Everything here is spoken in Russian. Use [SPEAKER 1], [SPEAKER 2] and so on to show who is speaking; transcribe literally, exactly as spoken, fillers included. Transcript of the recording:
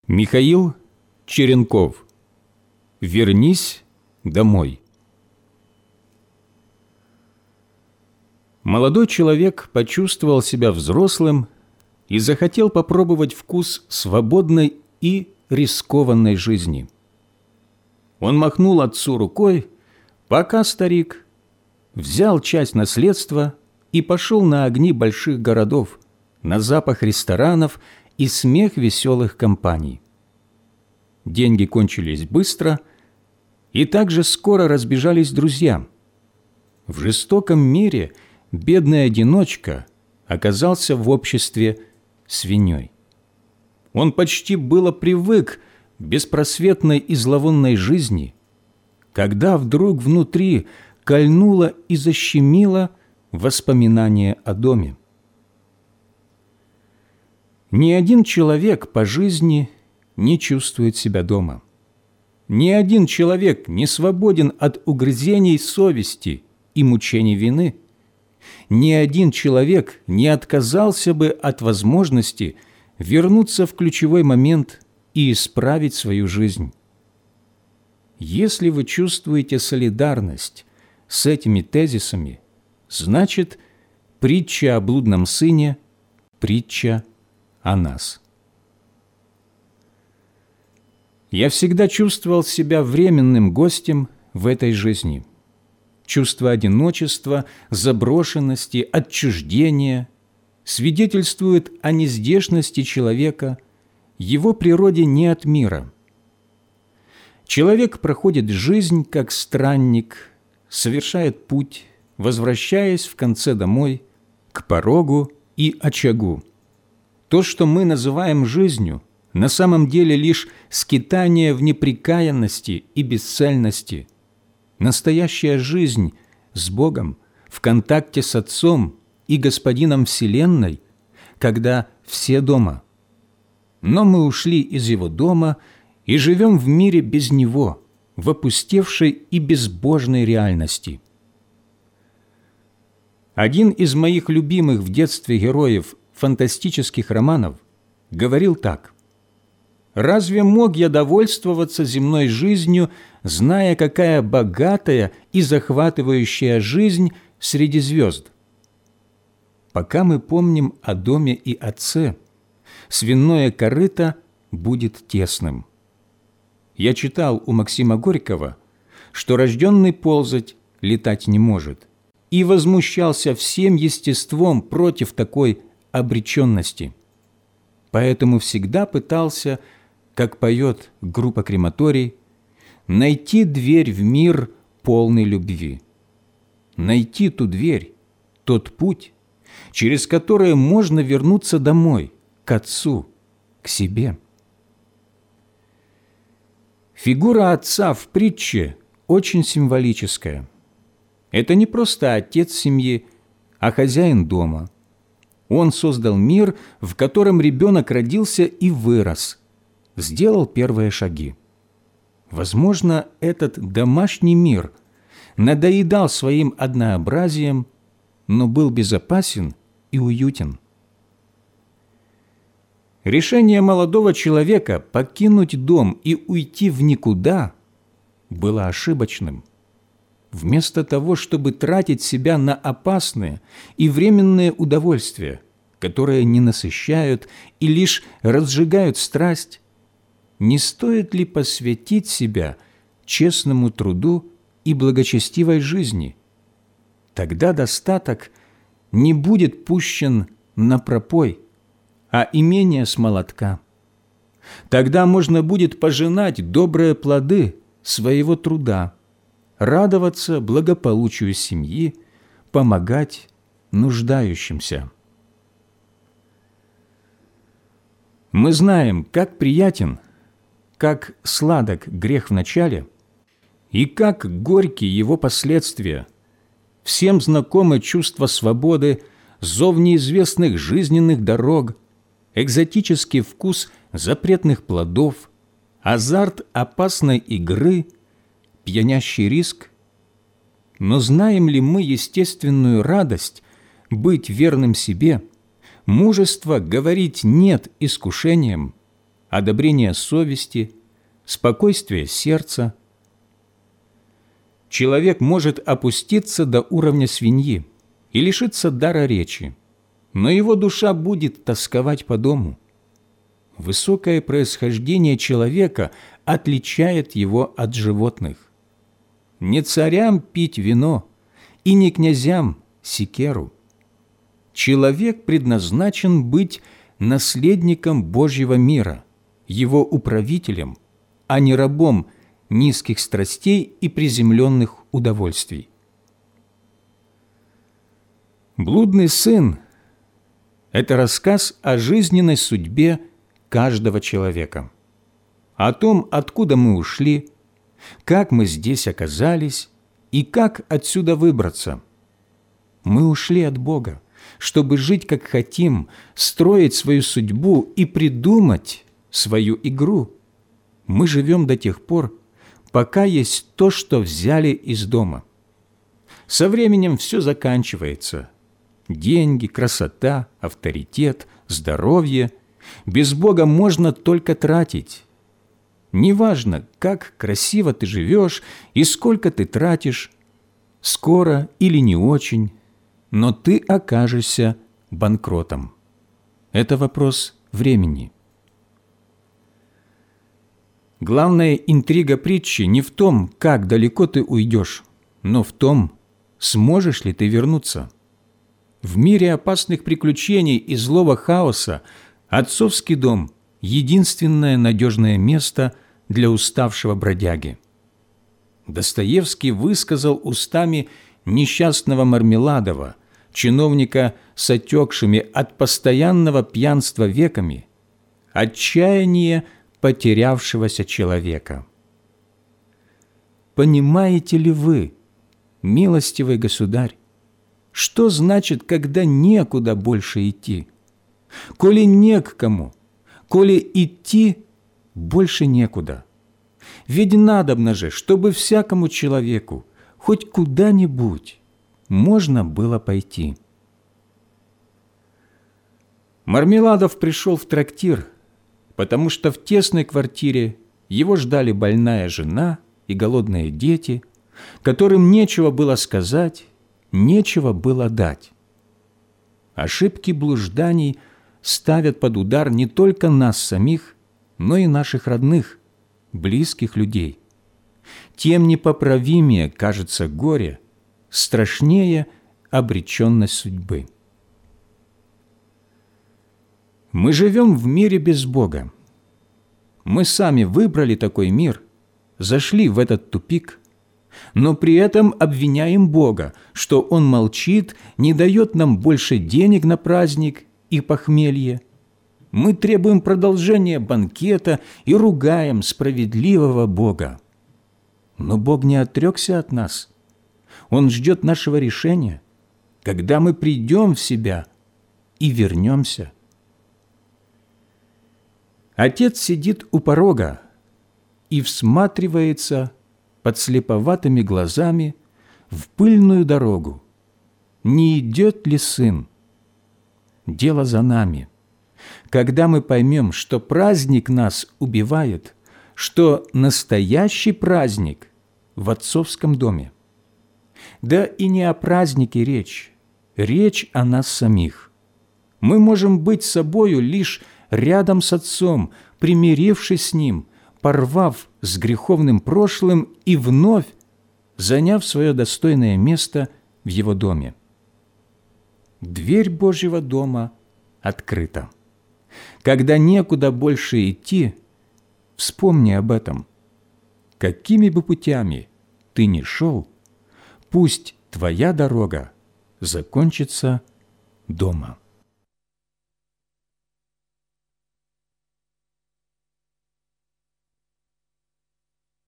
[SPEAKER 1] Михаил Черенков. «Вернись домой». Молодой человек почувствовал себя взрослым и захотел попробовать вкус свободной и рискованной жизни. Он махнул отцу рукой: «Пока, старик», взял часть наследства и пошел на огни больших городов, на запах ресторанов и смех веселых компаний. Деньги кончились быстро, и также скоро разбежались друзья. В жестоком мире бедный одиночка оказался в обществе свиньей. Он почти было привык к беспросветной и зловонной жизни, когда вдруг внутри кольнуло и защемило воспоминание о доме. Ни один человек по жизни не чувствует себя дома. Ни один человек не свободен от угрызений совести и мучений вины. Ни один человек не отказался бы от возможности вернуться в ключевой момент и исправить свою жизнь. Если вы чувствуете солидарность с этими тезисами, значит, притча о блудном сыне – притча о нас. Я всегда чувствовал себя временным гостем в этой жизни. Чувство одиночества, заброшенности, отчуждения свидетельствует о нездешности человека, его природе не от мира. Человек проходит жизнь как странник, совершает путь, возвращаясь в конце домой, к порогу и очагу. То, что мы называем жизнью, на самом деле лишь скитание в неприкаянности и бесцельности. Настоящая жизнь с Богом, в контакте с Отцом и Господином Вселенной, когда все дома. Но мы ушли из Его дома и живем в мире без Него, в опустевшей и безбожной реальности. Один из моих любимых в детстве героев фантастических романов говорил так: «Разве мог я довольствоваться земной жизнью, зная, какая богатая и захватывающая жизнь среди звезд?» Пока мы помним о доме и отце, свиное корыто будет тесным. Я читал у Максима Горького, что рожденный ползать летать не может, и возмущался всем естеством против такой обреченности. Поэтому всегда пытался, как поет группа «Крематорий», найти дверь в мир полной любви. Найти ту дверь, тот путь, через который можно вернуться домой, к Отцу, к себе. Фигура отца в притче очень символическая. Это не просто отец семьи, а хозяин дома. Он создал мир, в котором ребенок родился и вырос, сделал первые шаги. Возможно, этот домашний мир надоедал своим однообразием, но был безопасен и уютен. Решение молодого человека покинуть дом и уйти в никуда было ошибочным. Вместо того, чтобы тратить себя на опасные и временные удовольствия, которые не насыщают и лишь разжигают страсть, не стоит ли посвятить себя честному труду и благочестивой жизни? Тогда достаток не будет пущен на пропой, а имение с молотка. Тогда можно будет пожинать добрые плоды своего труда, радоваться благополучию семьи, помогать нуждающимся. Мы знаем, как приятен, как сладок грех в начале и как горьки его последствия. Всем знакомы чувство свободы, зов неизвестных жизненных дорог, экзотический вкус запретных плодов, азарт опасной игры, пьянящий риск. Но знаем ли мы естественную радость быть верным себе, мужество говорить «нет» искушениям, одобрение совести, спокойствие сердца. Человек может опуститься до уровня свиньи и лишиться дара речи, но его душа будет тосковать по дому. Высокое происхождение человека отличает его от животных. Не царям пить вино и не князям секеру. Человек предназначен быть наследником Божьего мира, его управителем, а не рабом низких страстей и приземленных удовольствий. «Блудный сын» – это рассказ о жизненной судьбе каждого человека, о том, откуда мы ушли, как мы здесь оказались и как отсюда выбраться. Мы ушли от Бога, чтобы жить как хотим, строить свою судьбу и придумать свою игру. Мы живем до тех пор, пока есть то, что взяли из дома. Со временем все заканчивается. Деньги, красота, авторитет, здоровье. Без Бога можно только тратить. Неважно, как красиво ты живешь и сколько ты тратишь, скоро или не очень, но ты окажешься банкротом. Это вопрос времени. Главная интрига притчи не в том, как далеко ты уйдешь, но в том, сможешь ли ты вернуться. В мире опасных приключений и злого хаоса отцовский дом – единственное надежное место для уставшего бродяги. Достоевский высказал устами несчастного Мармеладова, чиновника с отекшими от постоянного пьянства веками, отчаяние потерявшегося человека. Понимаете ли вы, милостивый государь, что значит, когда некуда больше идти? Коли не к кому, коли идти больше некуда. Ведь надобно же, чтобы всякому человеку хоть куда-нибудь можно было пойти. Мармеладов пришел в трактир, потому что в тесной квартире его ждали больная жена и голодные дети, которым нечего было сказать, нечего было дать. Ошибки блужданий ставят под удар не только нас самих, но и наших родных, близких людей. Тем непоправимее кажется горе, страшнее обреченность судьбы. Мы живем в мире без Бога. Мы сами выбрали такой мир, зашли в этот тупик, но при этом обвиняем Бога, что Он молчит, не дает нам больше денег на праздник и похмелье. Мы требуем продолжения банкета и ругаем справедливого Бога. Но Бог не отрекся от нас. Он ждет нашего решения, когда мы придем в себя и вернемся. Отец сидит у порога и всматривается подслеповатыми глазами в пыльную дорогу. Не идет ли сын? Дело за нами. Когда мы поймем, что праздник нас убивает, что настоящий праздник в отцовском доме. Да и не о празднике речь, речь о нас самих. Мы можем быть собою лишь рядом с Отцом, примирившись с Ним, порвав с греховным прошлым и вновь заняв свое достойное место в Его доме. Дверь Божьего дома открыта. Когда некуда больше идти, вспомни об этом. Какими бы путями ты ни шел, пусть твоя дорога закончится дома.